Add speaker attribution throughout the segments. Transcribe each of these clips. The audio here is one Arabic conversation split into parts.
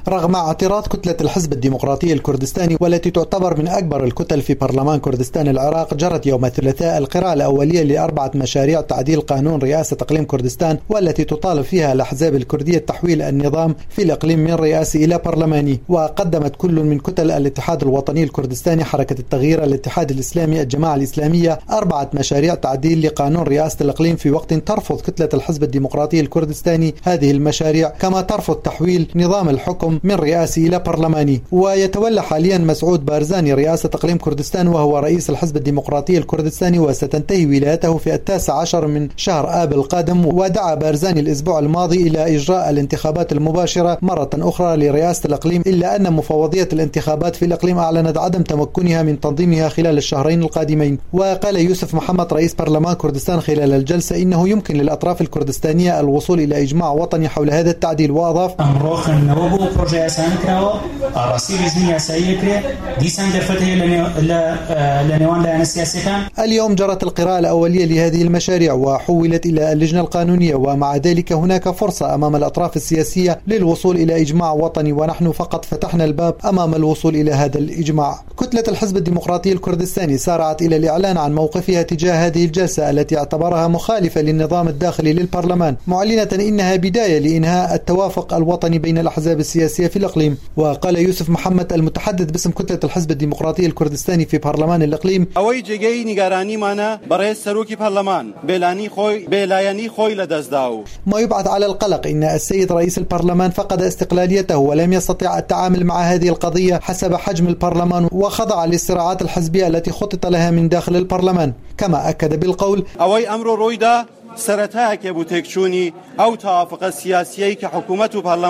Speaker 1: رغم اعتراض كتلة الحزب الديمقراطي الكردستاني والتي تعتبر من أكبر الكتل في برلمان كردستان العراق، جرت يوم الثلاثاء القراءة الأولية ل4 مشاريع تعديل قانون رئاسة إقليم كردستان، والتي تطالب فيها الأحزاب الكردية تحويل النظام في الإقليم من رئاسي إلى برلماني. وقدمت كل من كتل الاتحاد الوطني الكردستاني، حركة التغيير، الاتحاد الإسلامي، الجماعة الإسلامية 4 مشاريع تعديل لقانون رئاسة الإقليم، في وقت ترفض كتلة الحزب الديمقراطي الكردستاني هذه المشاريع، كما ترفض تحويل نظام الحكم من رئاسي إلى برلماني. ويتولى حاليا مسعود بارزاني رئاسة إقليم كردستان، وهو رئيس الحزب الديمقراطي الكردستاني، وستنتهي ولايته في 19 من شهر آب القادم. ودعا بارزاني الأسبوع الماضي إلى إجراء الانتخابات المباشرة مرة أخرى لرئاسة الإقليم، إلا أن مفوضية الانتخابات في الإقليم أعلنت عدم تمكنها من تنظيمها خلال الشهرين القادمين. وقال يوسف محمد رئيس برلمان كردستان خلال الجلسة إنه يمكن للأطراف الكردستانية الوصول إلى إجماع وطني حول هذا التعديل. وأضاف: اليوم جرت القراءة الأولية لهذه المشاريع وحولت إلى اللجنة القانونية، ومع ذلك هناك فرصة أمام الأطراف السياسية للوصول إلى إجماع وطني، ونحن فقط فتحنا الباب أمام الوصول إلى هذا الإجماع. كتلة الحزب الديمقراطي الكردستاني سارعت إلى الإعلان عن موقفها تجاه هذه الجلسة التي اعتبرها مخالفة للنظام الداخلي للبرلمان، معلنة إنها بداية لإنهاء التوافق الوطني بين الأحزاب السياسية في الإقليم. وقال يوسف محمد المتحدث باسم كتلة الحزب الديمقراطي الكردستاني في برلمان الإقليم:
Speaker 2: أوي جيجي نيجاراني مانا برئيس سروكي برلمان بلاياني خوي لدزداو.
Speaker 1: ما يبعث على القلق إن السيد رئيس البرلمان فقد استقلاليته ولم يستطع التعامل مع هذه القضية حسب حجم البرلمان، وخضع للصراعات الحزبية التي خطط لها من داخل البرلمان. كما أكد بالقول:
Speaker 2: أوي أمر رويدا سرتها كبوتكشوني أو توافق سياسي كحكومة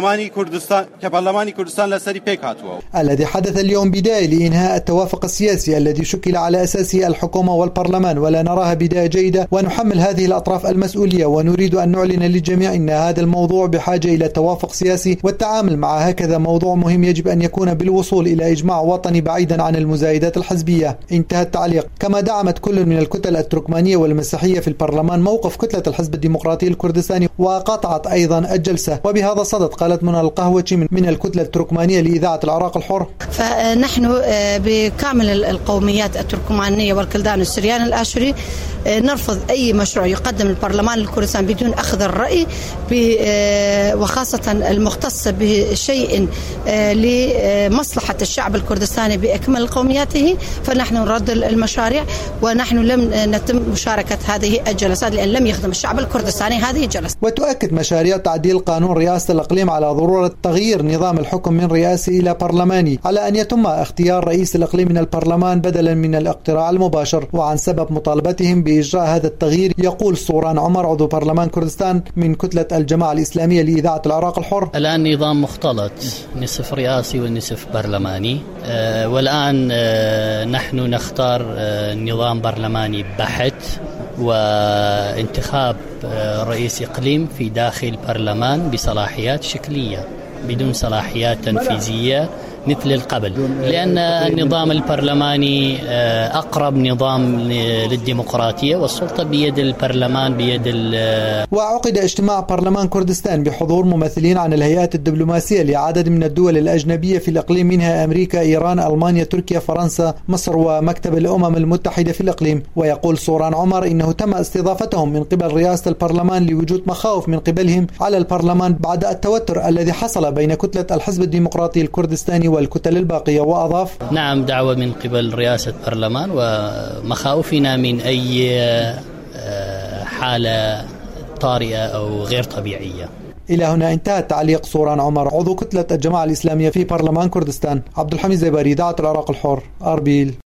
Speaker 2: برلماني كردستان لسري بيكاتو،
Speaker 1: الذي حدث اليوم بداية لإنهاء التوافق السياسي الذي شكل على أساسه الحكومة والبرلمان، ولا نراها بداية جيدة، ونحمل هذه الأطراف المسؤولية، ونريد أن نعلن للجميع أن هذا الموضوع بحاجة إلى توافق سياسي، والتعامل مع هكذا موضوع مهم يجب أن يكون بالوصول إلى إجماع وطني بعيدا عن المزايدات الحزبية. انتهى التعليق. كما دعمت كل من الكتل التركمانية والمسيحية في البرلمان موقف كتلة الحزب الديمقراطي الكردستاني، وقاطعت أيضا الجلسة. وبهذا الصدد قالت منى القهوجي من الكتلة التركمانية لإذاعة العراق الحر:
Speaker 3: فنحن بكامل القوميات التركمانية والكلدان والسريان الآشوري نرفض أي مشروع يقدم البرلمان الكردستاني بدون أخذ الرأي، وخاصة المختص بشيء لمصلحة الشعب الكردستاني بأكمل قومياته. فنحن نرد المشاريع، ونحن لم نتم مشاركة هذه الجلسات لأن لم يخدم الشعب الكردستاني هذه الجلسة.
Speaker 1: وتؤكد مشاريع تعديل قانون رئاسة الإقليم على ضرورة تغيير نظام الحكم من رئاسي إلى برلماني، على أن يتم اختيار رئيس الإقليم من البرلمان بدلا من الاقتراع المباشر. وعن سبب مطالبتهم بإجراء هذا التغيير يقول صوران عمر عضو برلمان كردستان من كتلة الجماعة الإسلامية لإذاعة العراق الحر:
Speaker 4: الآن نظام مختلط، نصف رئاسي ونصف برلماني، والآن نحن نختار نظام برلماني بحت، وانتخاب رئيس إقليم في داخل برلمان بصلاحيات شكلية بدون صلاحيات تنفيذية مثل القبل، لأن النظام البرلماني أقرب نظام للديمقراطية، والسلطة بيد البرلمان
Speaker 1: وعقد اجتماع برلمان كردستان بحضور ممثلين عن الهيئات الدبلوماسية لعدد من الدول الأجنبية في الإقليم، منها أمريكا، إيران، ألمانيا، تركيا، فرنسا، مصر، ومكتب الأمم المتحدة في الإقليم. ويقول صوران عمر إنه تم استضافتهم من قبل رئاسة البرلمان لوجود مخاوف من قبلهم على البرلمان بعد التوتر الذي حصل بين كتلة الحزب الديمقراطي الكردستاني والكتل الباقية. وأضاف:
Speaker 4: نعم، دعوة من قبل رئاسة البرلمان، ومخاوفنا من أي حالة طارئة أو غير طبيعية.
Speaker 1: إلى هنا انتهى تعليق صوران عمر عضو كتلة الجماعة الإسلامية في برلمان كردستان. عبد الحميد زيباري، إذاعة العراق الحر، أربيل.